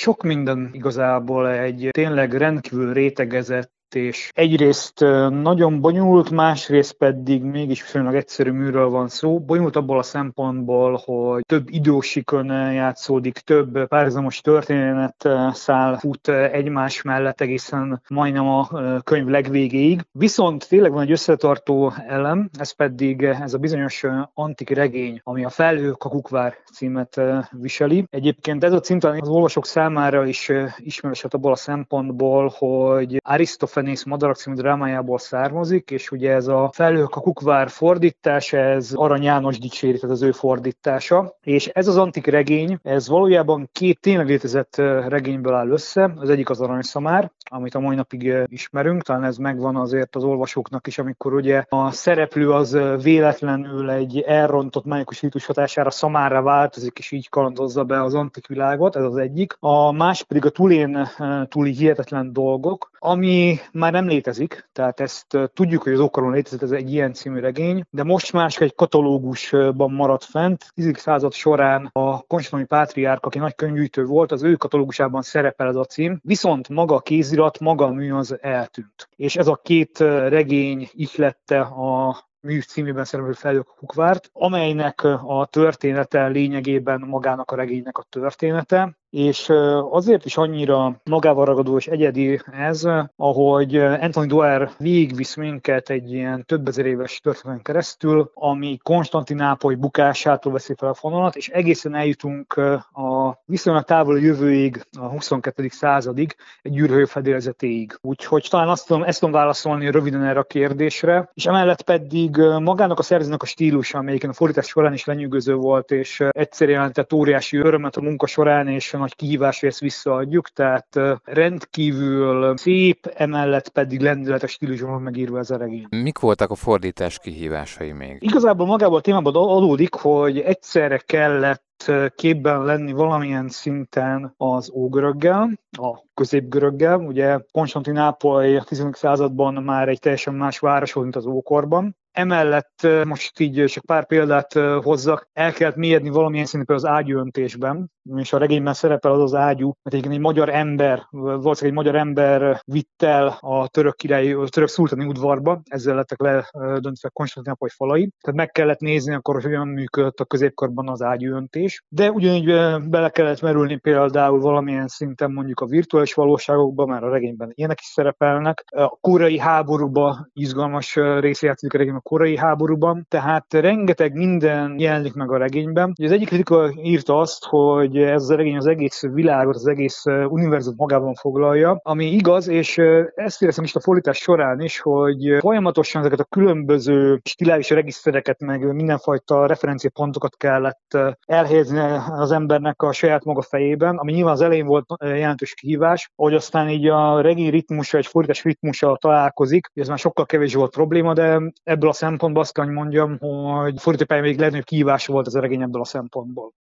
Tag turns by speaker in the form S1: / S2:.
S1: sok minden igazából egy tényleg rendkívül rétegezett és egyrészt nagyon bonyolult, másrészt pedig mégis viszonylag egyszerű műről van szó. Bonyolult abból a szempontból, hogy több idősikön játszódik, több párhuzamos történetszál fut egymás mellett egészen majdnem a könyv legvégéig. Viszont tényleg van egy összetartó elem, ez pedig ez a bizonyos antik regény, ami a Felhők a Kukvár címet viseli. Egyébként ez a cím talán az olvasók számára is ismerős abból a szempontból, hogy Arisztofanész Madarak című drámájából származik, és ugye ez a Felhők a Kukvár fordítás, ez Arany János dicséri, tehát az ő fordítása. És ez az antik regény, ez valójában két tényleg létezett regényből áll össze. Az egyik az Aranyszamár, amit a mai napig ismerünk, talán ez megvan azért az olvasóknak is, amikor ugye a szereplő az véletlenül egy elrontott mágikus rítus hatására szamárra változik, és így kalandozza be az antik világot, ez az egyik. A másik pedig a Tulén túli hihetetlen dolgok, ami már nem létezik, tehát ezt tudjuk, hogy az ókoron létezett, ez egy ilyen című regény, de most már egy katalógusban maradt fent. 10. század során a konstantini pátriárk, aki nagy könyvgyűjtő volt, az ő katalógusában szerepel ez a cím, viszont maga a kézirat, maga a mű az eltűnt. És ez a két regény ihlette a mű címében szereplő Felhők a Kukvárt, amelynek a története lényegében magának a regénynek a története, és azért is annyira magával ragadó és egyedi ez, ahogy Anthony Doerr végigvisz minket egy ilyen több ezer éves történeten keresztül, ami Konstantinápoly bukásától veszi fel a fonalat, és egészen eljutunk a viszonylag távoli jövőig, a 22. századig, egy űrhajó fedélzetéig. Úgyhogy talán ezt tudom válaszolni röviden erre a kérdésre, és emellett pedig magának a szerzőnek a stílusa, amelyiken a fordítás során is lenyűgöző volt, és egyszer jelentett óriási örömet a munka során, és nagy kihívás, hogy ezt visszaadjuk, tehát rendkívül szép, emellett pedig lendületes stílusban van megírva ez a regény.
S2: Mik voltak a fordítás kihívásai még?
S1: Igazából magából a témában adódik, hogy egyszerre kellett képben lenni valamilyen szinten az ógöröggel, a középgöröggel. Ugye Konstantinápoly a 10. században már egy teljesen más város volt, mint az ókorban. Emellett most így csak pár példát hozzak, el kellett mélyedni valamilyen szinten az ágyúöntésben, és a regényben szerepel az ágyú, mert egyébként egy magyar ember, valószínűleg egy magyar ember vitt el a török királyi, a török szultáni udvarba, ezzel lettek ledöntve Konstantinápoly falai. Tehát meg kellett nézni akkor, hogy hogyan működött a középkorban az ágyúöntés. De ugyanígy bele kellett merülni például valamilyen szinten mondjuk a virtuális valóságokba, már a regényben ilyenek is szerepelnek. A koreai háborúban izgalmas része játszik a regényben a koreai háborúban, tehát rengeteg minden jelenik meg a regényben. Az egyik kritika írta azt, hogy ez a regény az egész világot, az egész univerzumot magában foglalja, ami igaz, és ezt éreztem is a fordítás során is, hogy folyamatosan ezeket a különböző stilális regisztereket, meg mindenfajta referenciapontokat kellett elhelyezni az embernek a saját maga fejében, ami nyilván az elején volt jelentős kihívás, hogy aztán így a regény ritmusa, egy fordítás ritmusa találkozik, ez már sokkal kevés volt probléma, de ebből a szempontból azt kell, hogy mondjam, hogy fordítópályán még legnagyobb kihívás volt ez a regény ebből a szempontból.